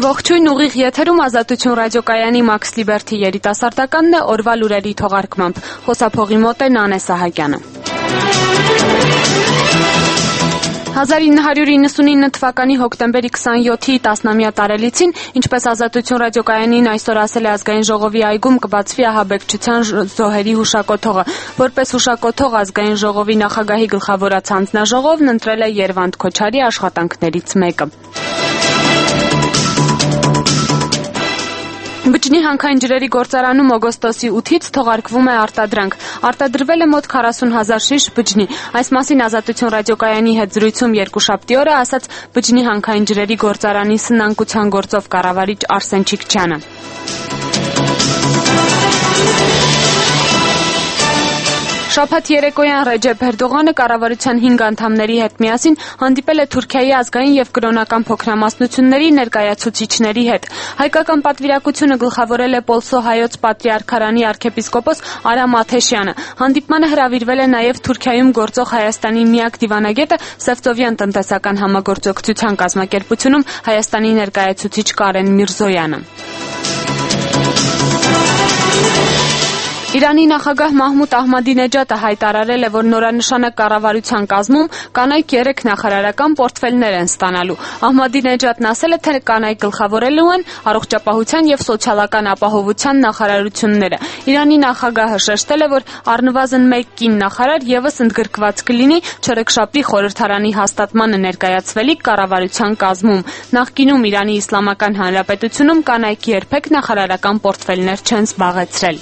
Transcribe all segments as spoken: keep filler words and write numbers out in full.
Ողջույն, ուղիղ եթերում Ազատություն ռադիոկայանի Max Liberty երիտասարդականն է օրվա լուրերի թողարկմամբ։ Խոսափողի մոտ է Նանե Սահակյանը։ հազար ինը հարյուր իննսունինը թվականի հոկտեմբերի քսանյոթի տասնամյա տարելիցին, ինչպես Ազատություն ռադիոկայանին այսօր ասել է Ազգային ժողովի այգում, կբացվի ահաբեկչության զոհերի հուշակոթողը։ Որպես հուշակոթող Ազգային ժողովի նախագահի գլխավորած հանձնաժողովն ընտրել է Երվանդ Քոչարի աշխատանքներից մեկը։ Բջջի հանքային ջրերի գործարանում օգոստոսի ութից թողարկվում է արտադրանք։ Արտադրվել է մոտ քառասուն հազար շիշ բջջի։ Այս մասին Ազատություն ռադիոկայանի հետ զրույցում երկուշաբթի օրը ասաց բջջի հանքային ջրերի գործարանի սնանկության գործով կառավարիչ Արսեն Չիքչյանը։ Շաբաթ երեկոյան Ռեջեփ Էրդողանը կառավարության հինգ անդամների հետ միասին հանդիպել է Թուրքիայի ազգային եւ կրոնական փոքրամասնությունների ներկայացուցիչների հետ։ Հայկական պատվիրակությունը գլխավորել է Պոլսո հայոց պատրիարքարանի arczepiskopos Արամ Աթեշյանը։ Հանդիպմանը հրավիրվել է նաեւ Թուրքիայում գործող Հայաստանի միակ դիվանագետը Սևծովյան տնտեսական համագործակցության կազմակերպությունում Հայաստանի ներկայացուցիչ Կարեն Միրզոյանը։ Իրանի նախագահ Մահմուդ Ահմադինեջադը հայտարարել է, որ նորանշանակ կառավարության կազմում կանայք երեք նախարարական պորտֆելներ են ստանալու։ Ահմադինեջադն ասել է, թե կանայք գլխավորելու են առողջապահության եւ սոցիալական ապահովության նախարարությունները։ Իրանի նախագահը շեշտել է, որ առնվազն մեկ կին նախարար եւս ընդգրկված կլինի չորեքշաբթի խորհրդարանի հաստատմանը ներկայացվելիք կառավարության կազմում։ Նախկինում Իրանի Իսլամական Հանրապետությունում կանայք երբեք նախարարական պորտֆելներ չեն զբաղեցրել։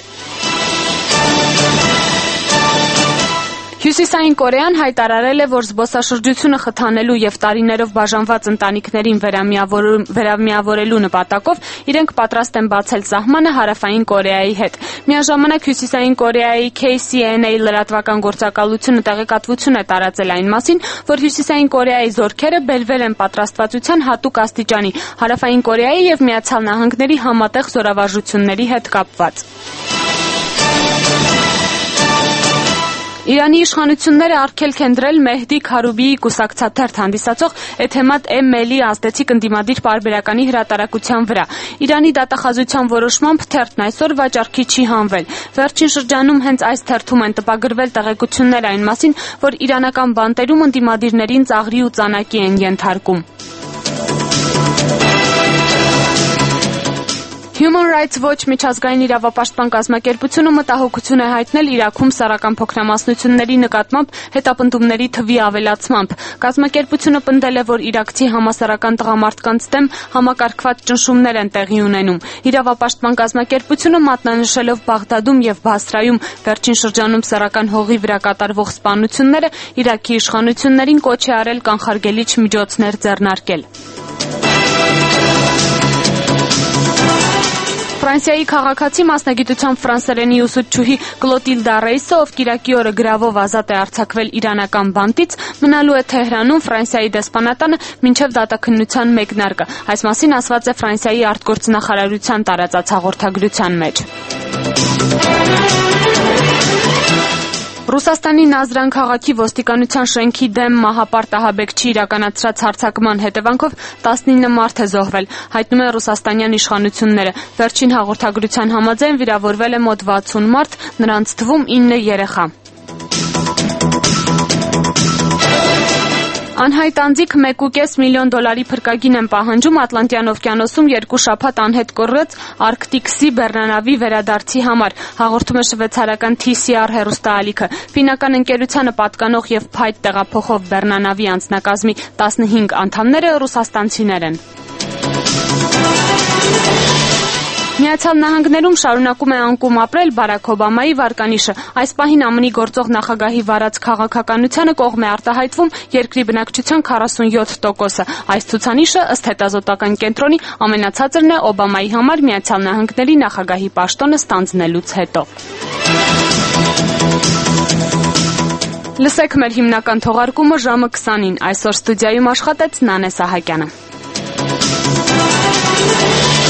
Հյուսիսային Կորեան հայտարարել է, որ զբոսաշրջությունը խթանելու եւ տարիներով բաժանված ընտանիքներին վերամիավորելու նպատակով իրենք պատրաստ են բացել սահմանը Հարավային Կորեայի հետ։ Միաժամանակ Հյուսիսային Կորեայի K C N A լրատվական գործակալությունը տեղեկատվություն է տարածել այն մասին, որ Հյուսիսային Կորեայի զորքերը բերվել են պատրաստվածության հատուկ աստիճանի Հարավային Կորեայի եւ Միացյալ Նահանգների համատեղ զորավարժությունների հետ կապված։ Իրանի իշխանությունները արգելք են դրել Մեհդի Քարուբիի կուսակցաթերթ հանդիսացող Էթեմադ Էմ-Մելի ազդեցիկ ընդդիմադիր պարբերականի հրատարակության վրա։ Իրանի դատախազության որոշմամբ թերթն այսօր վաճառքի չի հանվել։ Վերջին շրջանում հենց այս թերթում են տպագրվել տեղեկություններ այն մասին, որ իրանական բանտերում ընդդիմադիրներին ծաղրի ու ծանակի են ենթարկում։ Human Rights Watch միջազգային իրավապաշտպան կազմակերպությունը մտահոգություն է հայտնել Իրաքում սեռական փոքրամասնությունների նկատմամբ հետապնդումների թվի ավելացմամբ։ Կազմակերպությունը պնդել է, որ իրաքցի համասեռական տղամարդկանց դեմ համակարգված ճնշումներ են տեղի ունենում։ Իրավապաշտպան կազմակերպությունը մատնանշելով Բաղդադում եւ Բասրայում վերջին շրջանում սեռական հողի վրա կատարվող սպանությունները Իրաքի իշխանություններին կոչ է արել կանխարգելիչ միջոցներ ձեռնարկել։ Ֆրանսիայի քաղաքացի մասնագիտությամբ ֆրանսերենի ուսուցչուհի Կլոտիլդա Ռեյսը, ով կիրակի օրը գրավով ազատ է արձակվել իրանական բանտից, մնալու է Թեհրանում Ֆրանսիայի դեսպանատանը մինչև դատաքննության մեկնարկը։ Այս մասին ասված է Ֆրանսիայի արտգործնախարարության տարածած հաղորդագրության մեջ։ Ռուսաստանի Նազրան քաղաքի ոստիկանության շենքի դեմ մահապարտ ահաբեկչի իրականացրած հարձակման հետևանքով տասնինը մարդ է զոհվել, հայտնում են ռուսաստանյան իշխանությունները։ Վերջին հաղորդագրության համաձայն վիրավորվել է մոտ վաթսուն մարդ, նրանց թվում ինը երեխա։ Անհայտ անձիկ մեկ ու կես միլիոն դոլարի փրկագին են պահանջում Ատլանտյան օվկիանոսում երկու շաբաթ անհետ կորած Arctic Sea բեռնանավի վերադարձի համար, հաղորդում է շվեյցարական T C R հեռուստաալիքը։ Ֆինական ընկերությանը պատկանող եւ փայտ տեղափոխող բեռնանավի անձնակազմի տասնհինգ անդամները ռուսաստանցիներ են։ Միացյալ Նահանգներում շարունակում է անկում ապրել Բարաք Օբամայի վարկանիշը։ Այս պահին ԱՄՆ-ի գործող նախագահի վարած քաղաքականությանը կողմ է արտահայտվում երկրի բնակչության քառասունյոթ տոկոսը։ Այս ցուցանիշը ըստ հետազոտական կենտրոնի ամենացածրն է Օբամայի համար Միացյալ Նահանգների նախագահի պաշտոնը ստանձնելուց հետո։ Լսեք մեր հիմնական թողարկումը ժամը քսանին։ Այսօր ստուդիայում աշխատեց Նանե Սահակյանը։